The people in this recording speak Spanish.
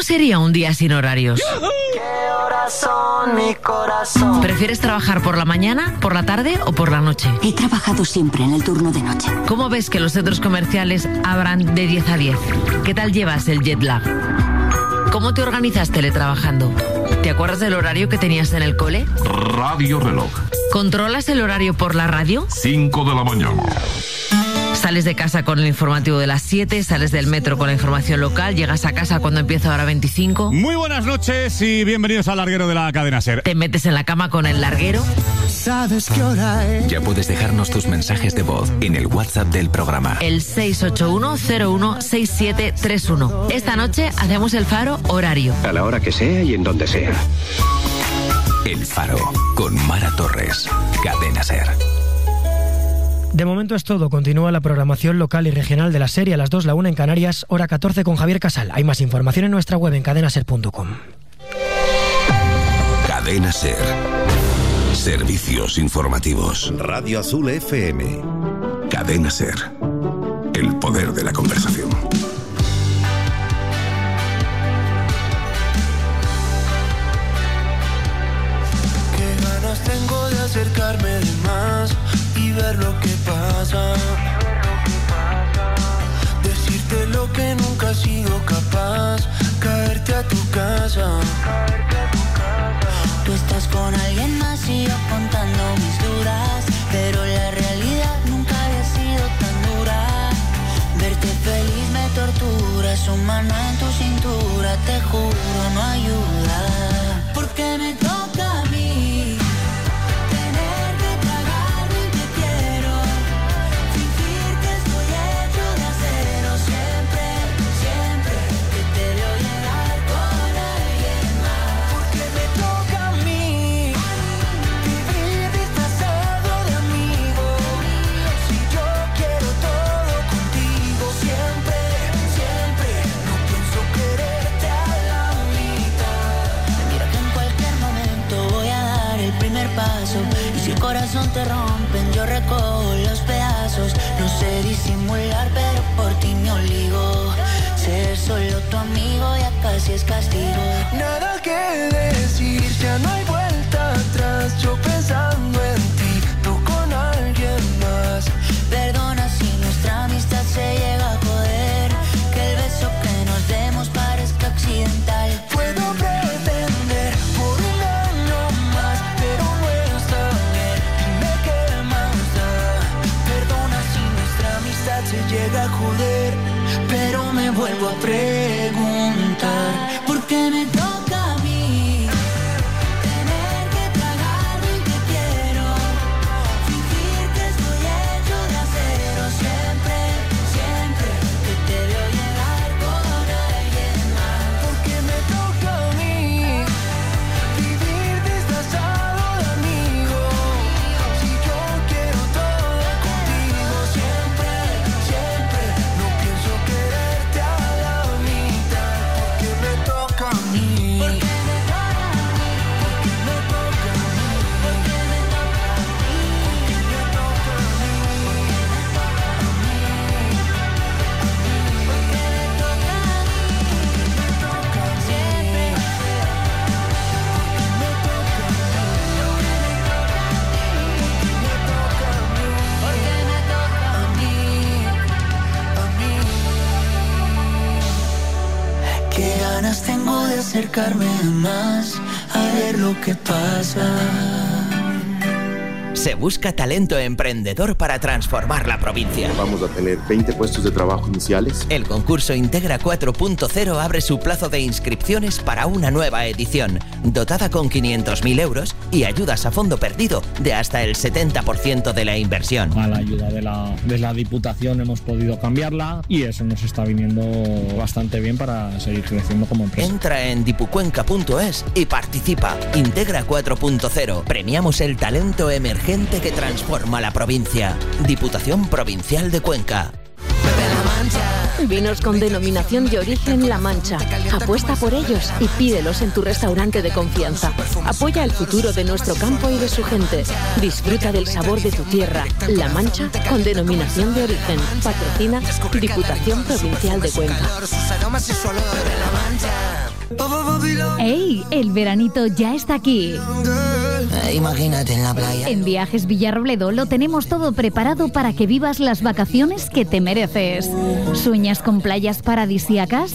sería un día sin horarios? Mi corazón. ¿Prefieres trabajar por la mañana, por la tarde o por la noche? He trabajado siempre en el turno de noche. ¿Cómo ves que los centros comerciales abran de 10 a 10? ¿Qué tal llevas el jet lag? ¿Cómo te organizas teletrabajando? ¿Te acuerdas del horario que tenías en el cole? Radio Reloj. ¿Controlas el horario por la radio? 5 de la mañana. Sales de casa con el informativo de las 7, sales del metro con la información local, llegas a casa cuando empieza hora 25. Muy buenas noches y bienvenidos al larguero de la cadena SER. Te metes en la cama con el larguero. ¿Sabes qué hora es? Ya puedes dejarnos tus mensajes de voz en el WhatsApp del programa. El 681-016731. Esta noche hacemos el Faro horario. A la hora que sea y en donde sea. El Faro, con Mara Torres. Cadena SER. De momento es todo. Continúa la programación local y regional de la serie a las 2, la 1 en Canarias, hora 14 con Javier Casal. Hay más información en nuestra web en cadenaser.com. Cadena SER. Servicios informativos. Radio Azul FM. Cadena SER. El poder de la conversación. Qué ganas tengo de acercarme de más y ver lo que pasa. Decirte lo que nunca he sido capaz. Caerte a tu casa. Tú estás con alguien más y yo contando mis dudas, pero la realidad nunca había sido tan dura. Verte feliz me tortura, su mano en tu cintura, te juro no ayuda. Porque me toca a mí tener que tragarme y te quiero, fingir que estoy hecho de acero. Siempre, siempre que te veo llegar con alguien más. Porque me toca a mí vivir disfrazado de amigo. Si yo quiero todo contigo, siempre, siempre. No pienso quererte a la mitad. Mira que en cualquier momento voy a dar el primer paso. Y si el corazón te rompen, yo recojo los pedazos. No sé disimular, pero por ti me obligo. Ser solo tu amigo ya casi es castigo. Nada que decir, ya no hay vuelta atrás. Yo pensando en ti, tú con alguien más. Perdona si nuestra amistad se llega a joder, que el beso que nos demos parezca accidental. Puedo pretender por un año más, pero no está bien. Dime qué más da. Perdona si nuestra amistad se llega a joder, pero me vuelvo a preguntar. Porque me toca a mí tener que tragarme y te quiero, fingir que estoy hecho de acero. Siempre, siempre que te veo llegar con alguien más. Porque me toca a mí vivir disfrazado de amigo. Si yo quiero todo contigo, siempre, siempre. No pienso quererte a la mitad. Porque me toca a mí. Porque me toca a mí. Porque me toca a mí. Porque me toca a mí. Porque me toca a mí. Qué ganas tengo de acercarme más a ver lo que pasa. Se busca talento emprendedor para transformar la provincia. Vamos a tener 20 puestos de trabajo iniciales. El concurso Integra 4.0 abre su plazo de inscripciones para una nueva edición, dotada con 500.000 euros y ayudas a fondo perdido de hasta el 70% de la inversión. A la ayuda de la Diputación hemos podido cambiarla y eso nos está viniendo bastante bien para seguir creciendo como empresa. Entra en dipucuenca.es y participa. Integra 4.0. Premiamos el talento emergente que transforma la provincia. Diputación Provincial de Cuenca. Vinos con denominación de origen La Mancha. Apuesta por ellos y pídelos en tu restaurante de confianza. Apoya el futuro de nuestro campo y de su gente. Disfruta del sabor de tu tierra. La Mancha con denominación de origen. Patrocina Diputación Provincial de Cuenca. ¡Ey! El veranito ya está aquí. Imagínate en la playa. En Viajes Villarrobledo lo tenemos todo preparado para que vivas las vacaciones que te mereces. ¿Sueñas con playas paradisíacas?